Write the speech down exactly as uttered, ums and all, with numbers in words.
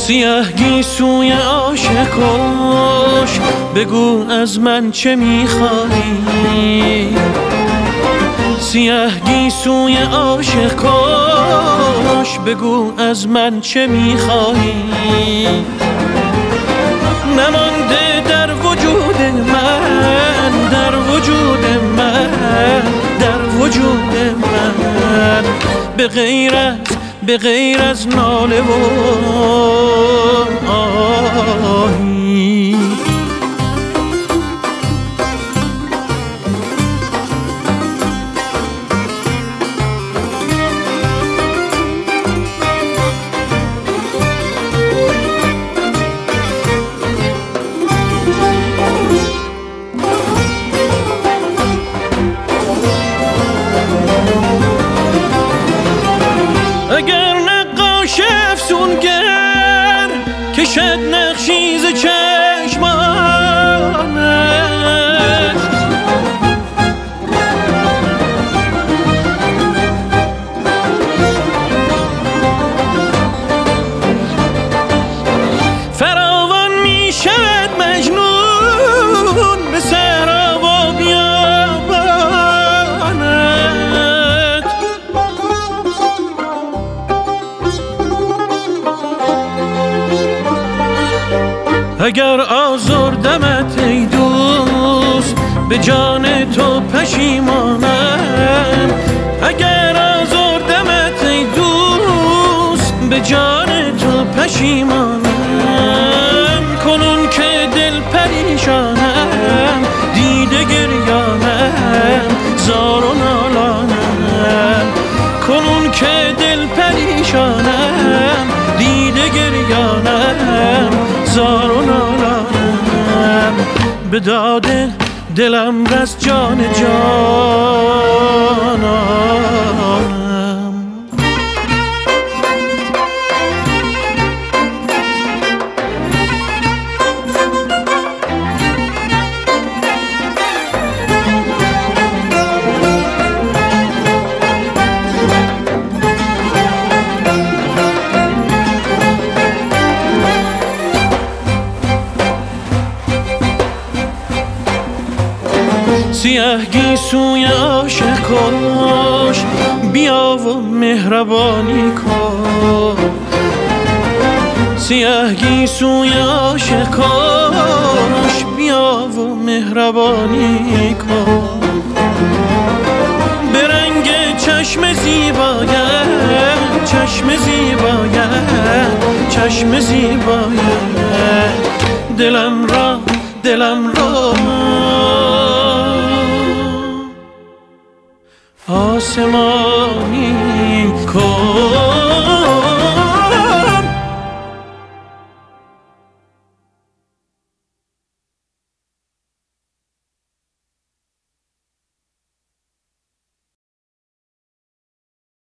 سیاه گیسوی عاشقاش بگو از من چه میخوایی. سیاه گیسوی عاشقاش بگو از من چه میخوایی. نمانده در وجود من، در وجود من، در وجود من به غیر از به غیر از ناله و آهی. اگر نقاش افسونگر کشد نقشی ز چشمانت، فراوان می شود مجنون به صحرا و بیابانت. اگر آزردمت ای دوست به جان تو پشیمانم. اگر آزردمت ای دوست به جان تو پشیمانم. کنون که دل پریشانم دیده گریانم زار و نالانم. کنون که دل پریشانم دیده گریانم زار و نالانم. به داد دلم رس جان جانانم. سیاه گیسوی عاشقاش بیا و مهربانی کن. سیاه گیسوی عاشقاش بیا و مهربانی کن. به رنگ چشم زیبایت، چشم زیبایت، چشم زیبایت دلم را دلم را آسمان